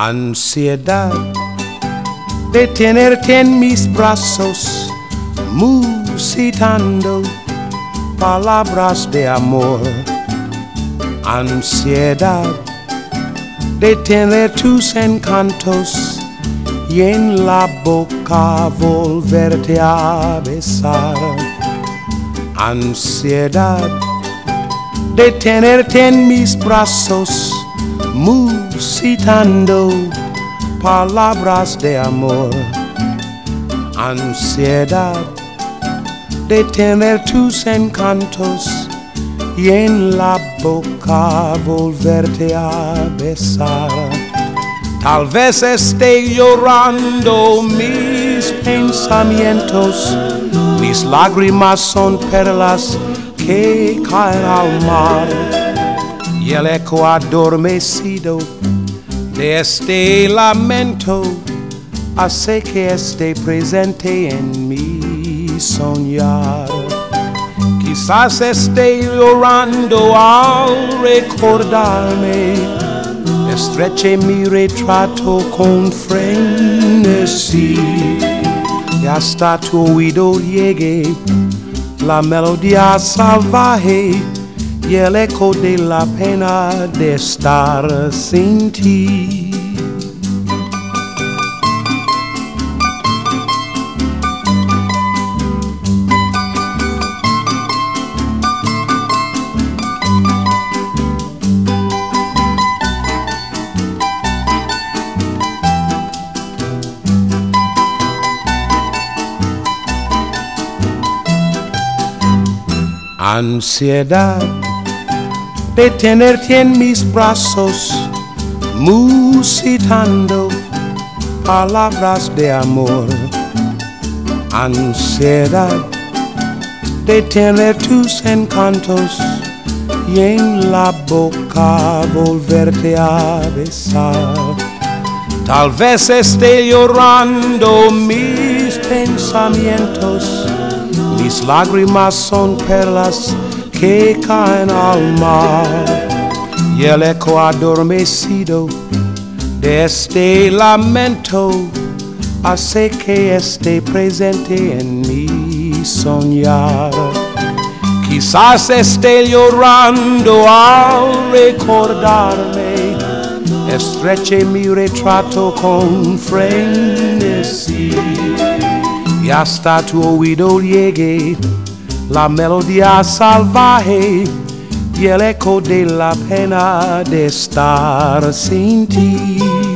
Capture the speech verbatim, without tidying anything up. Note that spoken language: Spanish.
Ansiedad de tenerte en mis brazos, musitando palabras de amor. Ansiedad de tener tus encantos y en la boca volverte a besar. Ansiedad de tenerte en mis brazos, musitando palabras de amor. Ansiedad de tener tus encantos y en la boca volverte a besar. Tal vez esté llorando mis pensamientos, mis lágrimas son perlas que caen al mar, y el eco adormecido de este lamento hace que esté presente en mi soñar. Quizás esté llorando al recordarme, estreche mi retrato con frenesí, y hasta tu oído llegue la melodía salvaje y el eco de la pena de estar sin ti. Ansiedad de tenerte en mis brazos, musitando palabras de amor. Ansiedad de tener tus encantos y en la boca volverte a besar. Tal vez esté llorando mis pensamientos, mis lágrimas son perlas que caen al mar, y el eco adormecido de este lamento hace que esté presente en mi soñar. Quizás esté llorando al recordarme, estreche mi retrato con frenesí, y hasta tu oído llegue la melodía salvaje y el eco de la pena de estar sin ti.